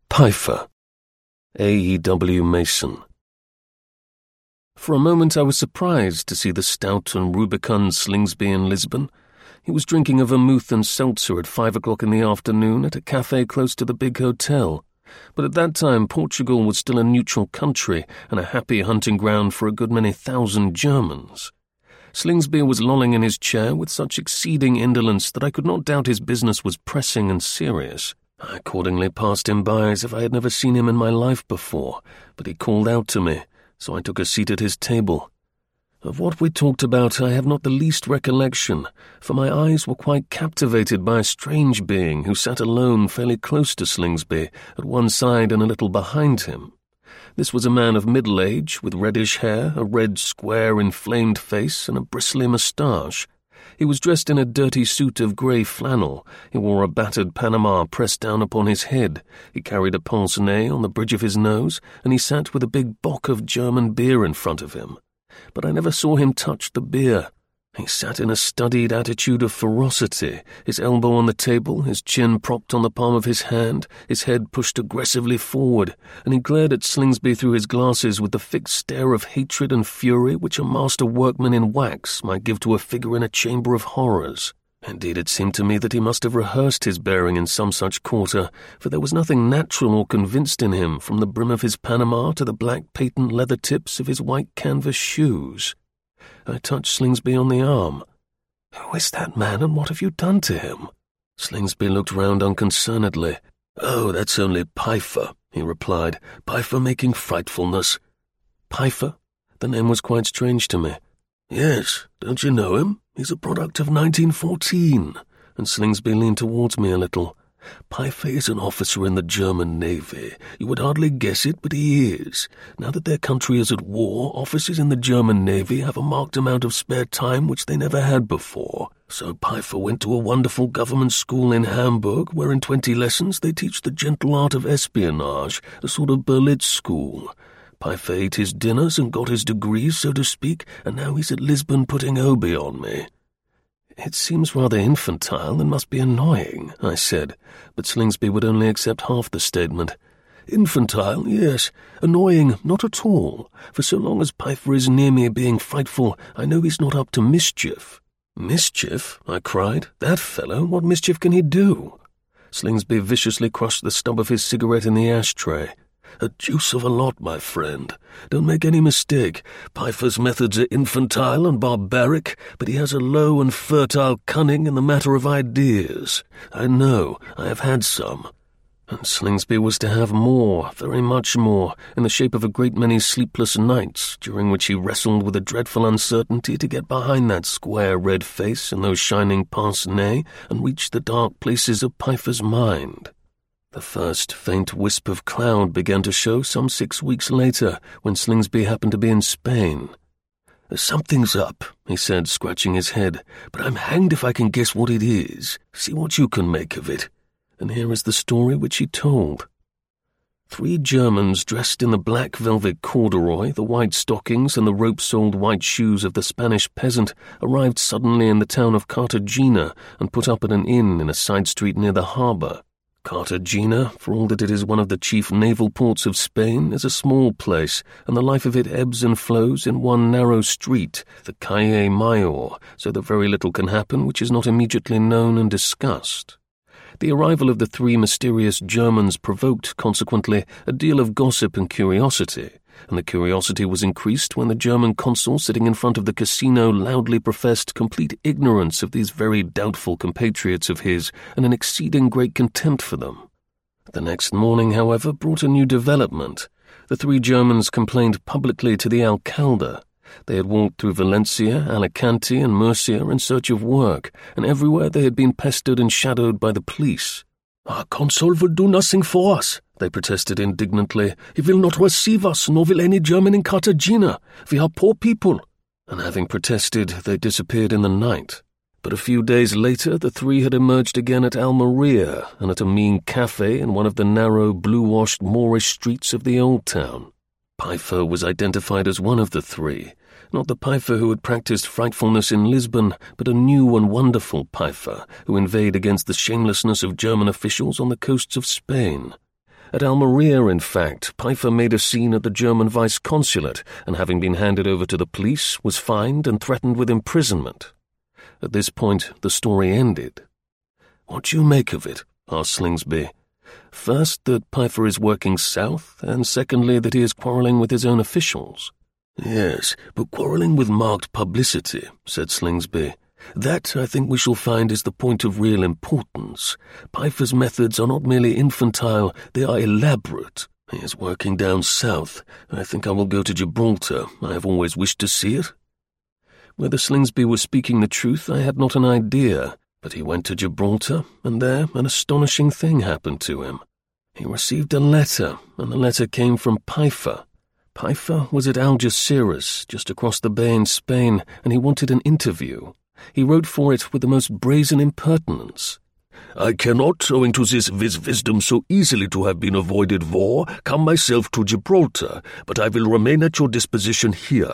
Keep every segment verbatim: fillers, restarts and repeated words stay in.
Pfeiffer. A E W. Mason. For a moment I was surprised to see the stout and rubicund Slingsby in Lisbon. He was drinking a vermouth and seltzer at five o'clock in the afternoon at a cafe close to the big hotel. But at that time Portugal was still a neutral country and a happy hunting ground for a good many thousand Germans. Slingsby was lolling in his chair with such exceeding indolence that I could not doubt his business was pressing and serious. I accordingly passed him by as if I had never seen him in my life before, but he called out to me, so I took a seat at his table. Of what we talked about I have not the least recollection, for my eyes were quite captivated by a strange being who sat alone fairly close to Slingsby, at one side and a little behind him. This was a man of middle age, with reddish hair, a red, square, inflamed face, and a bristly moustache. He was dressed in a dirty suit of grey flannel. He wore a battered Panama pressed down upon his head. He carried a pince-nez on the bridge of his nose, and he sat with a big bock of German beer in front of him. But I never saw him touch the beer. He sat in a studied attitude of ferocity, his elbow on the table, his chin propped on the palm of his hand, his head pushed aggressively forward, and he glared at Slingsby through his glasses with the fixed stare of hatred and fury which a master workman in wax might give to a figure in a chamber of horrors. Indeed, it seemed to me that he must have rehearsed his bearing in some such quarter, for there was nothing natural or convinced in him, from the brim of his Panama to the black patent leather tips of his white canvas shoes. I touched Slingsby on the arm. "Who is that man, and what have you done to him?" Slingsby looked round unconcernedly. "Oh, that's only Pfeiffer," he replied. "Pfeiffer making frightfulness." Pfeiffer? The name was quite strange to me. "Yes, don't you know him? He's a product of nineteen fourteen, and Slingsby leaned towards me a little. "Pfeiffer is an officer in the German Navy. You would hardly guess it, but he is. Now that their country is at war, officers in the German Navy have a marked amount of spare time which they never had before. So Pfeiffer went to a wonderful government school in Hamburg, where in twenty lessons they teach the gentle art of espionage, a sort of Berlitz school. Pfeiffer ate his dinners and got his degrees, so to speak, and now he's at Lisbon putting obi on me." "It seems rather infantile and must be annoying," I said, but Slingsby would only accept half the statement. "Infantile, yes. Annoying, not at all. For so long as Pfeiffer is near me being frightful, I know he's not up to mischief." "Mischief?" I cried. "That fellow, what mischief can he do?" Slingsby viciously crushed the stub of his cigarette in the ashtray. "A deuce of a lot, my friend. Don't make any mistake. Pfeiffer's methods are infantile and barbaric, but he has a low and fertile cunning in the matter of ideas. I know, I have had some." And Slingsby was to have more, very much more, in the shape of a great many sleepless nights, during which he wrestled with a dreadful uncertainty to get behind that square red face and those shining pince-nez and reach the dark places of Pfeiffer's mind. The first faint wisp of cloud began to show some six weeks later, when Slingsby happened to be in Spain. "Something's up," he said, scratching his head, "but I'm hanged if I can guess what it is. See what you can make of it." And here is the story which he told. Three Germans dressed in the black velvet corduroy, the white stockings, and the rope-soled white shoes of the Spanish peasant arrived suddenly in the town of Cartagena and put up at an inn in a side street near the harbour. Cartagena, for all that it is one of the chief naval ports of Spain, is a small place, and the life of it ebbs and flows in one narrow street, the Calle Mayor, so that very little can happen which is not immediately known and discussed. The arrival of the three mysterious Germans provoked, consequently, a deal of gossip and curiosity, and the curiosity was increased when the German consul sitting in front of the casino loudly professed complete ignorance of these very doubtful compatriots of his and an exceeding great contempt for them. The next morning, however, brought a new development. The three Germans complained publicly to the alcalde. They had walked through Valencia, Alicante, and Murcia in search of work, and everywhere they had been pestered and shadowed by the police. "Our consul will do nothing for us," they protested indignantly. "He will not receive us, nor will any German in Cartagena. We are poor people." And having protested, they disappeared in the night. But a few days later, the three had emerged again at Almeria and at a mean cafe in one of the narrow, blue-washed Moorish streets of the old town. Pfeiffer was identified as one of the three, not the Pfeiffer who had practiced frightfulness in Lisbon, but a new and wonderful Pfeiffer who inveighed against the shamelessness of German officials on the coasts of Spain. At Almeria, in fact, Pfeiffer made a scene at the German vice-consulate and, having been handed over to the police, was fined and threatened with imprisonment. At this point, the story ended. "What do you make of it?" asked Slingsby. "First, that Pfeiffer is working south, and secondly, that he is quarrelling with his own officials." "Yes, but quarrelling with marked publicity," said Slingsby. "That, I think we shall find, is the point of real importance. Pfeiffer's methods are not merely infantile, they are elaborate. He is working down south. I think I will go to Gibraltar. I have always wished to see it." Whether Slingsby was speaking the truth, I had not an idea, but he went to Gibraltar, and there an astonishing thing happened to him. He received a letter, and the letter came from Pfeiffer. Pfeiffer was at Algeciras, just across the bay in Spain, and he wanted an interview. He wrote for it with the most brazen impertinence. "I cannot, owing to this with wisdom so easily to have been avoided war, come myself to Gibraltar, but I will remain at your disposition here."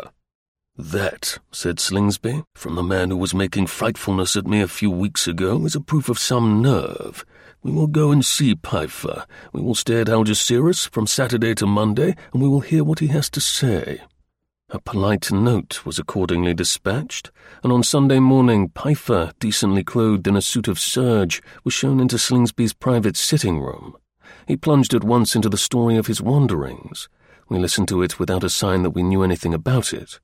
"That," said Slingsby, "from the man who was making frightfulness at me a few weeks ago, is a proof of some nerve. We will go and see Pfeiffer. We will stay at Algeciras from Saturday to Monday, and we will hear what he has to say." A polite note was accordingly dispatched, and on Sunday morning Pfeiffer, decently clothed in a suit of serge, was shown into Slingsby's private sitting-room. He plunged at once into the story of his wanderings. We listened to it without a sign that we knew anything about it.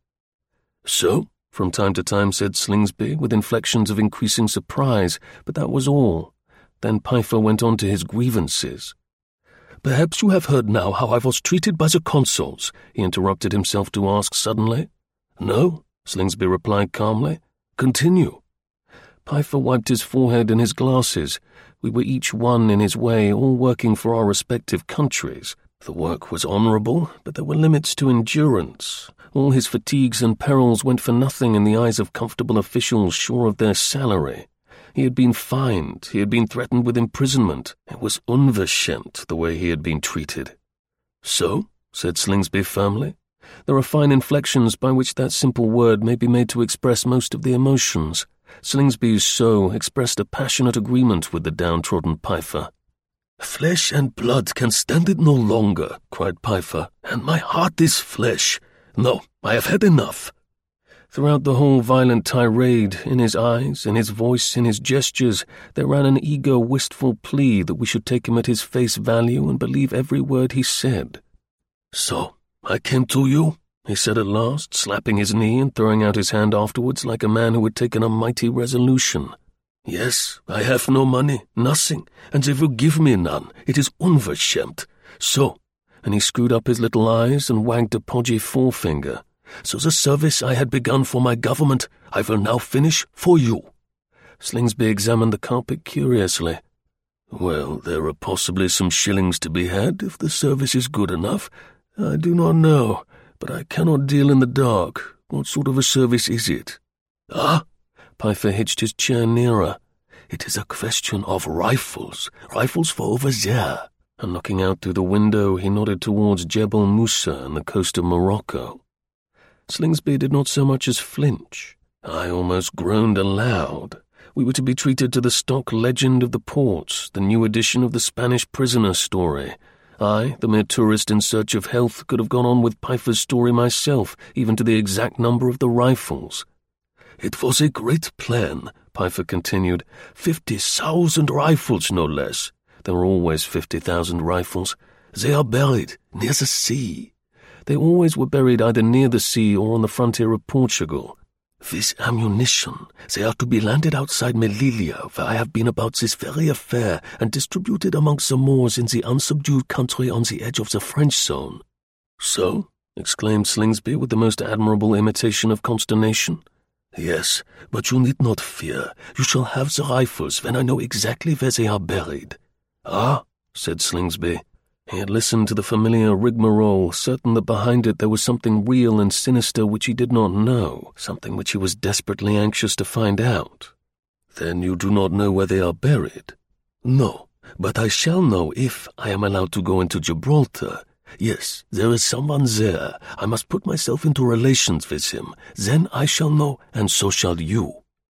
"So?" from time to time said Slingsby, with inflections of increasing surprise, but that was all. Then Pfeiffer went on to his grievances. "Perhaps you have heard now how I was treated by the consuls," he interrupted himself to ask suddenly. "No," Slingsby replied calmly. "Continue." Pfeiffer wiped his forehead and his glasses. We were each one in his way, all working for our respective countries. The work was honourable, but there were limits to endurance. All his fatigues and perils went for nothing in the eyes of comfortable officials sure of their salary. He had been fined, he had been threatened with imprisonment. It was unverschämt the way he had been treated. "So?" said Slingsby firmly. There are fine inflections by which that simple word may be made to express most of the emotions. Slingsby's "so" expressed a passionate agreement with the downtrodden Pfeiffer. "Flesh and blood can stand it no longer," cried Pfeiffer, "and my heart is flesh. No, I have had enough." Throughout the whole violent tirade, in his eyes, in his voice, in his gestures, there ran an eager, wistful plea that we should take him at his face value and believe every word he said. "So, I came to you," he said at last, slapping his knee and throwing out his hand afterwards like a man who had taken a mighty resolution. "Yes, I have no money, nothing, and they will give me none. It is unverschämt. So," and he screwed up his little eyes and wagged a podgy forefinger, "so the service I had begun for my government, I will now finish for you." Slingsby examined the carpet curiously. "Well, there are possibly some shillings to be had if the service is good enough. I do not know, but I cannot deal in the dark. What sort of a service is it?" "Ah?" Pfeiffer hitched his chair nearer. "It is a question of rifles, rifles for over there." And looking out through the window, he nodded towards Jebel Musa and the coast of Morocco. Slingsby did not so much as flinch. I almost groaned aloud. We were to be treated to the stock legend of the ports, the new edition of the Spanish prisoner story. I, the mere tourist in search of health, could have gone on with Pfeiffer's story myself, even to the exact number of the rifles. "It was a great plan," Pfeiffer continued. Fifty thousand rifles, no less. There were always fifty thousand rifles. They are buried near the sea. They always were buried either near the sea or on the frontier of Portugal. With ammunition, they are to be landed outside Melilla, where I have been about this very affair, and distributed amongst the Moors in the unsubdued country on the edge of the French zone. "So?" exclaimed Slingsby with the most admirable imitation of consternation. "Yes, but you need not fear. You shall have the rifles when I know exactly where they are buried." "Ah," said Slingsby. He had listened to the familiar rigmarole, certain that behind it there was something real and sinister which he did not know, something which he was desperately anxious to find out. "Then you do not know where they are buried?" "No, but I shall know if I am allowed to go into Gibraltar. Yes, there is someone there. I must put myself into relations with him. Then I shall know, and so shall you."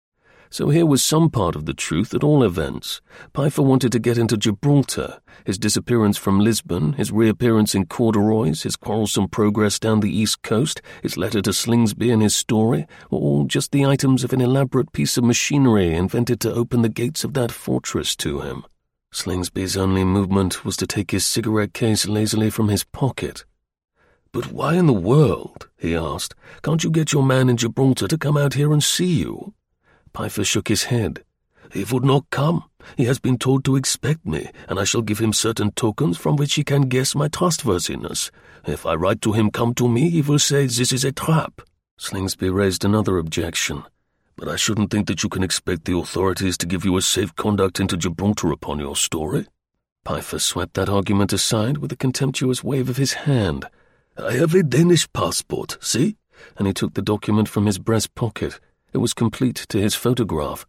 So here was some part of the truth at all events. Pfeiffer wanted to get into Gibraltar. His disappearance from Lisbon, his reappearance in corduroys, his quarrelsome progress down the east coast, his letter to Slingsby and his story were all just the items of an elaborate piece of machinery invented to open the gates of that fortress to him. Slingsby's only movement was to take his cigarette case lazily from his pocket. "But why in the world," he asked, "can't you get your man in Gibraltar to come out here and see you?" Pfeiffer shook his head. "He would not come. He has been told to expect me, and I shall give him certain tokens from which he can guess my trustworthiness. If I write to him, 'Come to me,' he will say this is a trap." Slingsby raised another objection. "But I shouldn't think that you can expect the authorities to give you a safe conduct into Gibraltar upon your story." Pfeiffer swept that argument aside with a contemptuous wave of his hand. "I have a Danish passport, see?" And he took the document from his breast pocket. It was complete to his photograph.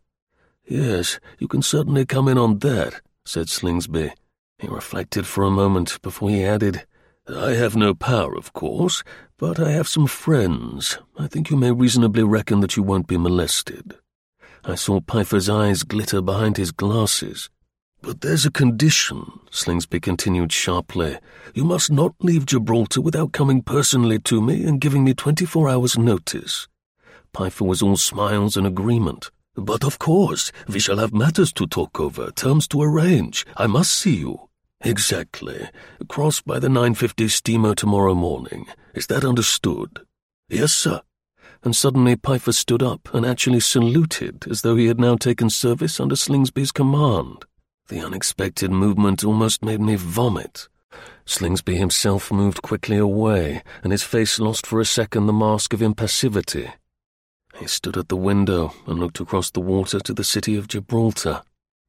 "Yes, you can certainly come in on that," said Slingsby. He reflected for a moment before he added, "I have no power, of course, but I have some friends. I think you may reasonably reckon that you won't be molested." I saw Pfeiffer's eyes glitter behind his glasses. "But there's a condition," Slingsby continued sharply. "You must not leave Gibraltar without coming personally to me and giving me twenty-four hours' notice." Pfeiffer was all smiles and agreement. "But of course, we shall have matters to talk over, terms to arrange. I must see you." "Exactly. Cross by the nine fifty steamer tomorrow morning. Is that understood?" "Yes, sir." And suddenly Pfeiffer stood up and actually saluted as though he had now taken service under Slingsby's command. The unexpected movement almost made me vomit. Slingsby himself moved quickly away, and his face lost for a second the mask of impassivity. He stood at the window and looked across the water to the city of Gibraltar.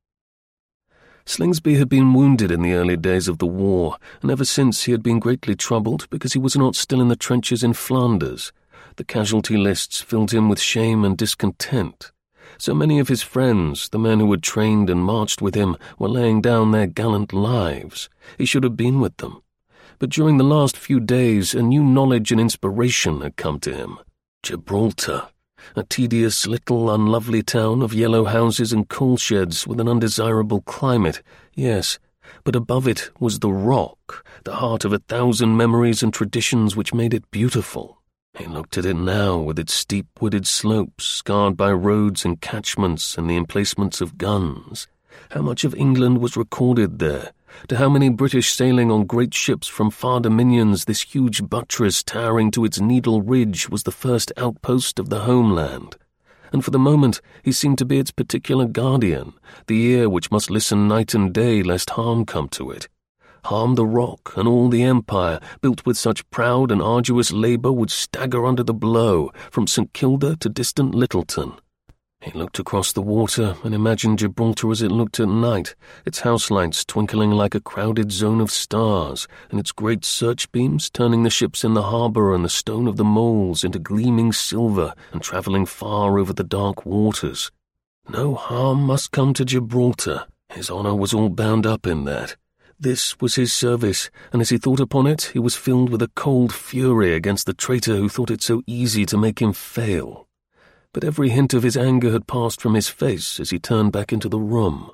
Slingsby had been wounded in the early days of the war, and ever since he had been greatly troubled because he was not still in the trenches in Flanders. The casualty lists filled him with shame and discontent. So many of his friends, the men who had trained and marched with him, were laying down their gallant lives. He should have been with them. But during the last few days a new knowledge and inspiration had come to him. Gibraltar. A tedious little unlovely town of yellow houses and coal sheds with an undesirable climate, yes, but above it was the Rock, the heart of a thousand memories and traditions which made it beautiful. He looked at it now with its steep wooded slopes, scarred by roads and catchments and the emplacements of guns. How much of England was recorded there? To how many British sailing on great ships from far dominions this huge buttress towering to its Needle Ridge was the first outpost of the homeland? And for the moment he seemed to be its particular guardian, the ear which must listen night and day lest harm come to it. Harm the Rock and all the empire, built with such proud and arduous labour, would stagger under the blow, from St Kilda to distant Littleton. He looked across the water and imagined Gibraltar as it looked at night, its house lights twinkling like a crowded zone of stars, and its great search-beams turning the ships in the harbour and the stone of the moles into gleaming silver and travelling far over the dark waters. No harm must come to Gibraltar. His honour was all bound up in that. This was his service, and as he thought upon it, he was filled with a cold fury against the traitor who thought it so easy to make him fail. But every hint of his anger had passed from his face as he turned back into the room.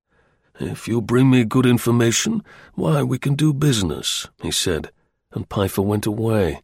"If you bring me good information, why, we can do business," he said, and Pfeiffer went away.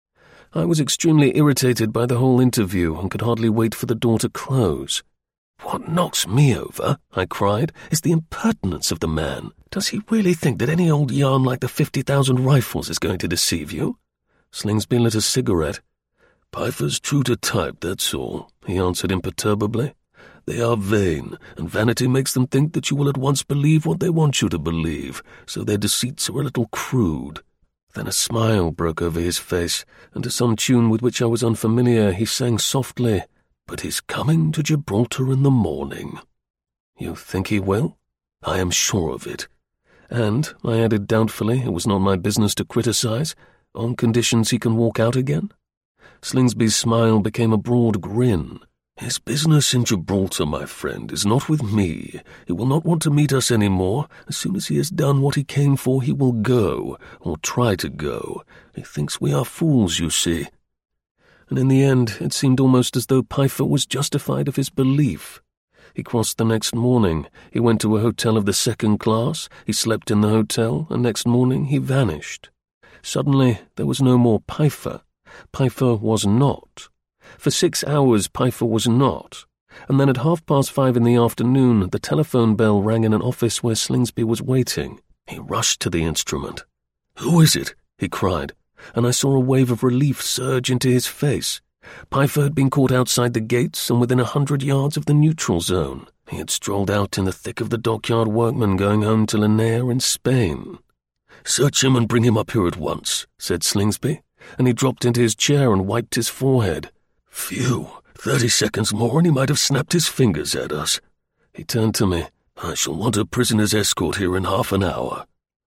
I was extremely irritated by the whole interview and could hardly wait for the door to close. "What knocks me over," I cried, "is the impertinence of the man. Does he really think that any old yarn like the fifty thousand rifles is going to deceive you?" Slingsby lit a cigarette. "Pfeiffer's true to type, that's all," he answered imperturbably. "They are vain, and vanity makes them think that you will at once believe what they want you to believe, so their deceits are a little crude." Then a smile broke over his face, and to some tune with which I was unfamiliar he sang softly, "But he's coming to Gibraltar in the morning." "You think he will?" "I am sure of it." And, I added doubtfully, it was not my business to criticize, on conditions he can walk out again? Slingsby's smile became a broad grin. "His business in Gibraltar, my friend, is not with me. He will not want to meet us any more. As soon as he has done what he came for, he will go, or try to go. He thinks we are fools, you see." and in the end it seemed almost as though Pfeiffer was justified of his belief. He crossed the next morning, he went to a hotel of the second class, he slept in the hotel, and next morning he vanished. Suddenly there was no more Pfeiffer. Pfeiffer was not. For six hours Pfeiffer was not. And then at half past five in the afternoon, the telephone bell rang in an office where Slingsby was waiting. He rushed to the instrument. "Who is it?" he cried, and I saw a wave of relief surge into his face. Pfeiffer had been caught outside the gates and within a hundred yards of the neutral zone. He had strolled out in the thick of the dockyard workmen going home to Linnea in Spain. "Search him and bring him up here at once," said Slingsby, and he dropped into his chair and wiped his forehead. "Phew, thirty seconds more and he might have snapped his fingers at us." He turned to me. "I shall want a prisoner's escort here in half an hour."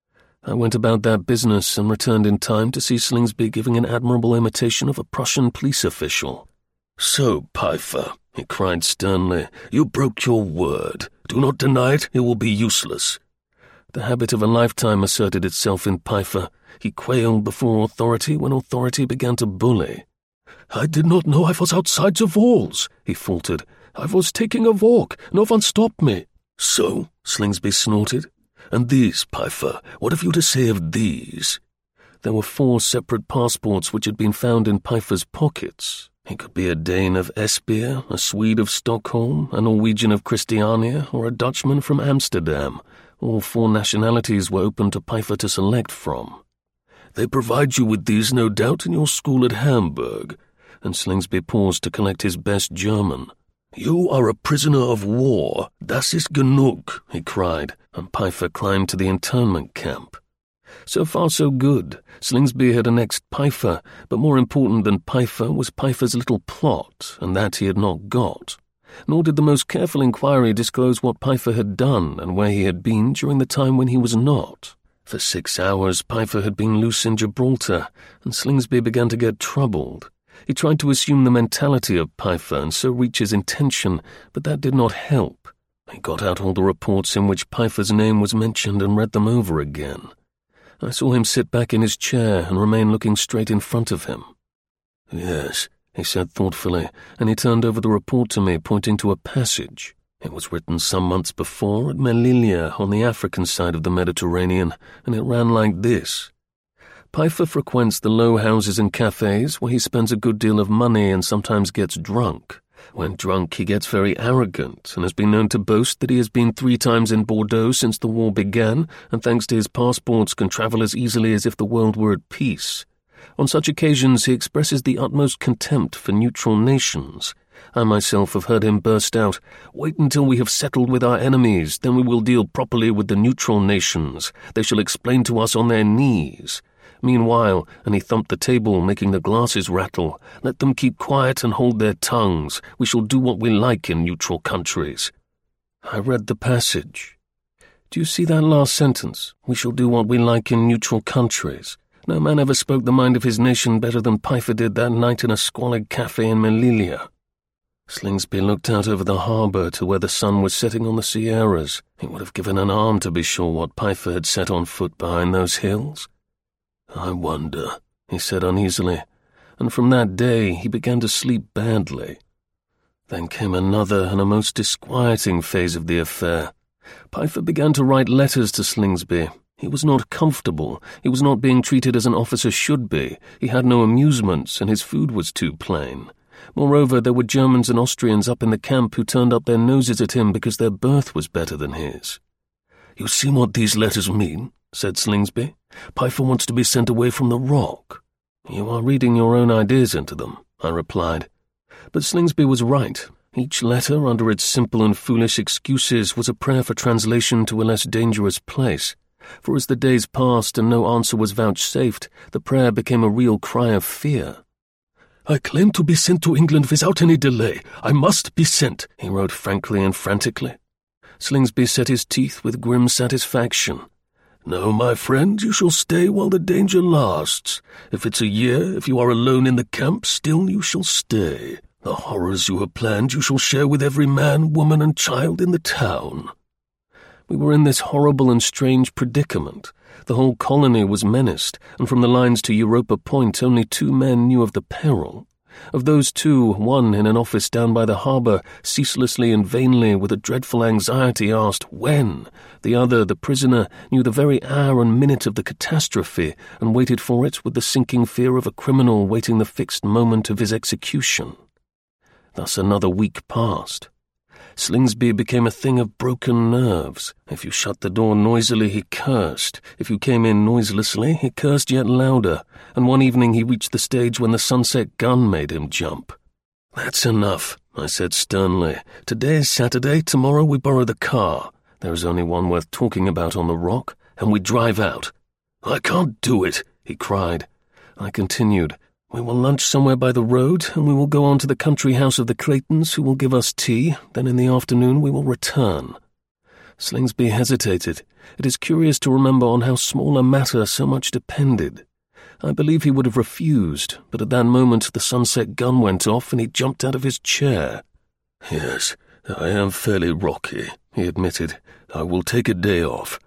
I went about that business and returned in time to see Slingsby giving an admirable imitation of a Prussian police official. "So, Pfeiffer," he cried sternly, "you broke your word. Do not deny it, it will be useless." The habit of a lifetime asserted itself in Pfeiffer. He quailed before authority when authority began to bully. "I did not know I was outside the walls," he faltered. "I was taking a walk. No one stopped me." "So?" Slingsby snorted. "And these, Pfeiffer, what have you to say of these?" There were four separate passports which had been found in Pfeiffer's pockets. He could be a Dane of Esbjerg, a Swede of Stockholm, a Norwegian of Christiania, or a Dutchman from Amsterdam. All four nationalities were open to Pfeiffer to select from. "They provide you with these, no doubt, in your school at Hamburg," and Slingsby paused to collect his best German. "You are a prisoner of war. Das ist genug," he cried, and Pfeiffer climbed to the internment camp. So far so good. Slingsby had annexed Pfeiffer, but more important than Pfeiffer was Pfeiffer's little plot, and that he had not got. Nor did the most careful inquiry disclose what Pfeiffer had done and where he had been during the time when he was not. For six hours Pfeiffer had been loose in Gibraltar, and Slingsby began to get troubled. He tried to assume the mentality of Pfeiffer and so reach his intention, but that did not help. He got out all the reports in which Pfeiffer's name was mentioned and read them over again. I saw him sit back in his chair and remain looking straight in front of him. "Yes," he said thoughtfully, and he turned over the report to me, pointing to a passage. It was written some months before at Melilla on the African side of the Mediterranean, and it ran like this. "Pfeiffer frequents the low houses and cafes where he spends a good deal of money and sometimes gets drunk. When drunk, he gets very arrogant and has been known to boast that he has been three times in Bordeaux since the war began, and thanks to his passports can travel as easily as if the world were at peace. On such occasions he expresses the utmost contempt for neutral nations. I myself have heard him burst out, 'Wait until we have settled with our enemies, then we will deal properly with the neutral nations. They shall explain to us on their knees. Meanwhile,' and he thumped the table, making the glasses rattle, 'let them keep quiet and hold their tongues. We shall do what we like in neutral countries.'" I read the passage. "Do you see that last sentence? We shall do what we like in neutral countries. No man ever spoke the mind of his nation better than Pfeiffer did that night in a squalid cafe in Melilla." Slingsby looked out over the harbour to where the sun was setting on the Sierras. He would have given an arm to be sure what Pfeiffer had set on foot behind those hills. "I wonder," he said uneasily, and from that day he began to sleep badly. Then came another and a most disquieting phase of the affair. Pfeiffer began to write letters to Slingsby. He was not comfortable. He was not being treated as an officer should be. He had no amusements, and his food was too plain. Moreover, there were Germans and Austrians up in the camp who turned up their noses at him because their berth was better than his. "You see what these letters mean?" said Slingsby. "Pfeiffer wants to be sent away from the Rock." "You are reading your own ideas into them," I replied. But Slingsby was right. Each letter, under its simple and foolish excuses, was a prayer for translation to a less dangerous place. For as the days passed and no answer was vouchsafed, the prayer became a real cry of fear. "I claim to be sent to England without any delay. I must be sent," he wrote frankly and frantically. Slingsby set his teeth with grim satisfaction. "No, my friend, you shall stay while the danger lasts. If it's a year, if you are alone in the camp, still you shall stay. The horrors you have planned you shall share with every man, woman, and child in the town." We were in this horrible and strange predicament. The whole colony was menaced, and from the lines to Europa Point only two men knew of the peril. Of those two, one in an office down by the harbour, ceaselessly and vainly with a dreadful anxiety asked when. The other, the prisoner, knew the very hour and minute of the catastrophe and waited for it with the sinking fear of a criminal waiting the fixed moment of his execution. Thus another week passed. Slingsby became a thing of broken nerves. If you shut the door noisily, he cursed. If you came in noiselessly, he cursed yet louder, and one evening he reached the stage when the sunset gun made him jump. "That's enough," I said sternly. "Today is Saturday, tomorrow we borrow the car. There is only one worth talking about on the Rock, and we drive out." "I can't do it," he cried. I continued, "We will lunch somewhere by the road, and we will go on to the country house of the Claytons, who will give us tea. Then in the afternoon we will return." Slingsby hesitated. It is curious to remember on how small a matter so much depended. I believe he would have refused, but at that moment the sunset gun went off and he jumped out of his chair. "Yes, I am fairly rocky," he admitted. "I will take a day off."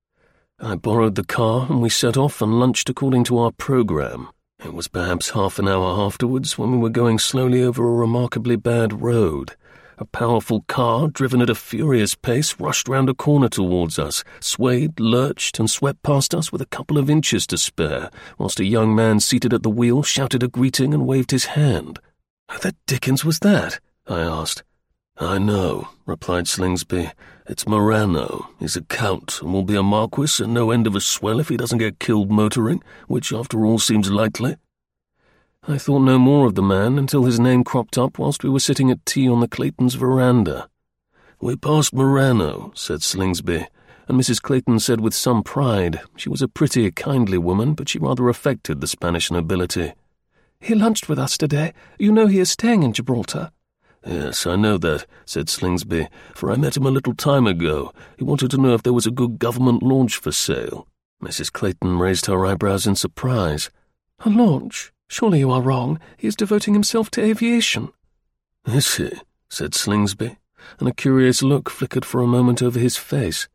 I borrowed the car and we set off and lunched according to our programme. It was perhaps half an hour afterwards when we were going slowly over a remarkably bad road. A powerful car, driven at a furious pace, rushed round a corner towards us, swayed, lurched, and swept past us with a couple of inches to spare, whilst a young man seated at the wheel shouted a greeting and waved his hand. "Who the dickens was that?" I asked. "I know," replied Slingsby. "It's Morano. He's a count, and will be a marquis and no end of a swell if he doesn't get killed motoring, which after all seems likely." I thought no more of the man until his name cropped up whilst we were sitting at tea on the Claytons' veranda. "We passed Morano," said Slingsby, and Missus Clayton said with some pride. She was a pretty, kindly woman, but she rather affected the Spanish nobility. "He lunched with us today. You know he is staying in Gibraltar." "Yes, I know that," said Slingsby, "for I met him a little time ago. He wanted to know if there was a good government launch for sale." Missus Clayton raised her eyebrows in surprise. "A launch? Surely you are wrong. He is devoting himself to aviation." "Is he?" said Slingsby, and a curious look flickered for a moment over his face.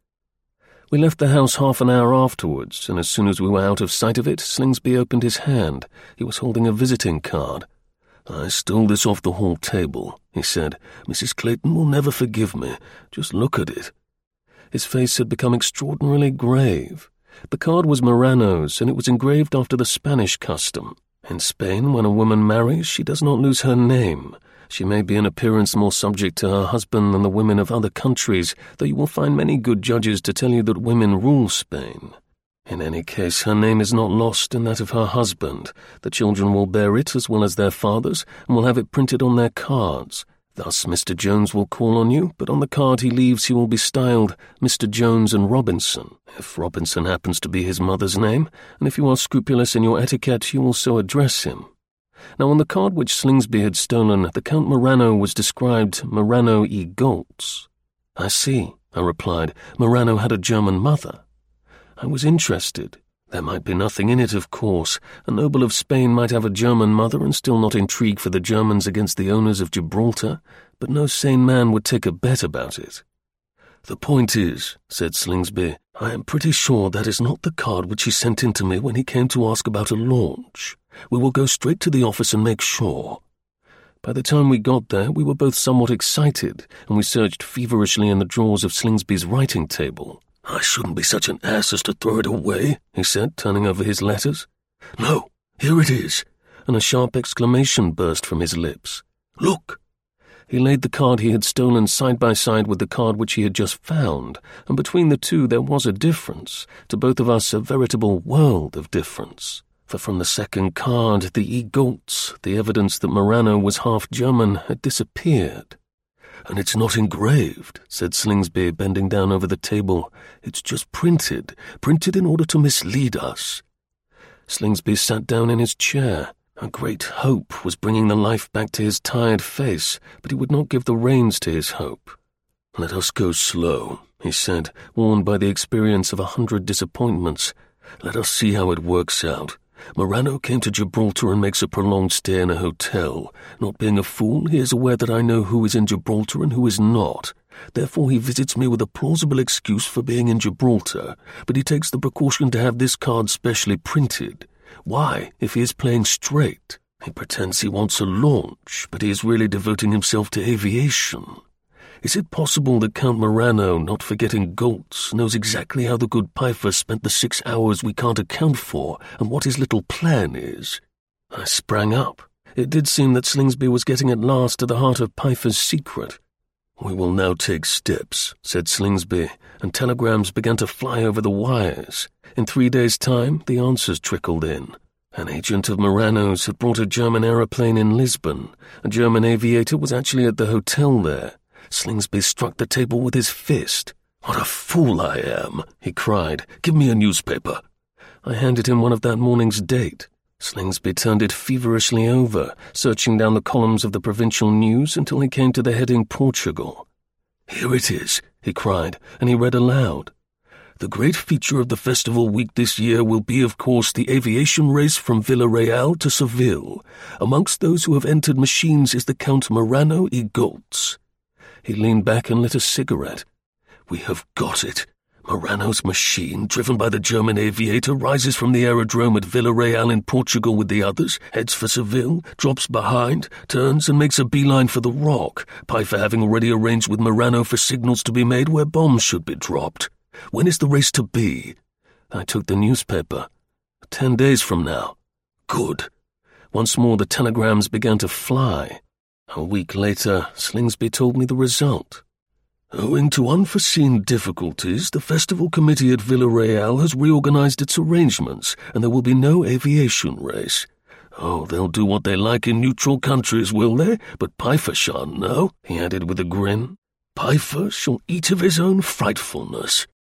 We left the house half an hour afterwards, and as soon as we were out of sight of it, Slingsby opened his hand. He was holding a visiting card. "I stole this off the hall table," he said. "Missus Clayton will never forgive me. Just look at it." His face had become extraordinarily grave. The card was Morano's, and it was engraved after the Spanish custom. In Spain, when a woman marries, she does not lose her name. She may be in appearance more subject to her husband than the women of other countries, though you will find many good judges to tell you that women rule Spain. In any case, her name is not lost in that of her husband. The children will bear it as well as their fathers, and will have it printed on their cards. Thus Mister Jones will call on you, but on the card he leaves he will be styled Mister Jones and Robinson, if Robinson happens to be his mother's name, and if you are scrupulous in your etiquette you will so address him. Now on the card which Slingsby had stolen, the Count Morano was described Morano y Goltz. "I see," I replied. "Morano had a German mother." I was interested. There might be nothing in it, of course. A noble of Spain might have a German mother and still not intrigue for the Germans against the owners of Gibraltar, but no sane man would take a bet about it. "The point is," said Slingsby, "I am pretty sure that is not the card which he sent in to me when he came to ask about a launch. We will go straight to the office and make sure." By the time we got there, we were both somewhat excited, and we searched feverishly in the drawers of Slingsby's writing table. "I shouldn't be such an ass as to throw it away," he said, turning over his letters. "No, here it is," and a sharp exclamation burst from his lips. "Look!" He laid the card he had stolen side by side with the card which he had just found, and between the two there was a difference, to both of us a veritable world of difference. For from the second card, the Y Goltz, the evidence that Morano was half German, had disappeared. "And it's not engraved," said Slingsby, bending down over the table. "It's just printed, printed in order to mislead us." Slingsby sat down in his chair. A great hope was bringing the life back to his tired face, but he would not give the reins to his hope. "Let us go slow," he said, warned by the experience of a hundred disappointments. "Let us see how it works out. Morano came to Gibraltar and makes a prolonged stay in a hotel. Not being a fool, he is aware that I know who is in Gibraltar and who is not. Therefore he visits me with a plausible excuse for being in Gibraltar, but he takes the precaution to have this card specially printed. Why, if he is playing straight? He pretends he wants a launch, but he is really devoting himself to aviation. Is it possible that Count Morano, not forgetting Goltz, knows exactly how the good Pfeiffer spent the six hours we can't account for and what his little plan is? I sprang up. It did seem that Slingsby was getting at last to the heart of Pfeiffer's secret. "We will now take steps," said Slingsby, and telegrams began to fly over the wires. In three days' time, the answers trickled in. An agent of Morano's had brought a German aeroplane in Lisbon. A German aviator was actually at the hotel there. Slingsby struck the table with his fist. "What a fool I am," he cried. "Give me a newspaper." I handed him one of that morning's date. Slingsby turned it feverishly over, searching down the columns of the provincial news until he came to the heading Portugal. "Here it is," he cried, and he read aloud. "The great feature of the festival week this year will be, of course, the aviation race from Villarreal to Seville. Amongst those who have entered machines is the Count Morano y Goltz." He leaned back and lit a cigarette. "We have got it. Morano's machine, driven by the German aviator, rises from the aerodrome at Villarreal in Portugal with the others, heads for Seville, drops behind, turns and makes a beeline for the Rock, Pfeiffer having already arranged with Morano for signals to be made where bombs should be dropped. When is the race to be?" I took the newspaper. Ten days from now." "Good." Once more the telegrams began to fly. A week later, Slingsby told me the result. "Owing to unforeseen difficulties, the festival committee at Villarreal has reorganized its arrangements, and there will be no aviation race. Oh, they'll do what they like in neutral countries, will they? But Pfeiffer shan't know," he added with a grin. "Pfeiffer shall eat of his own frightfulness."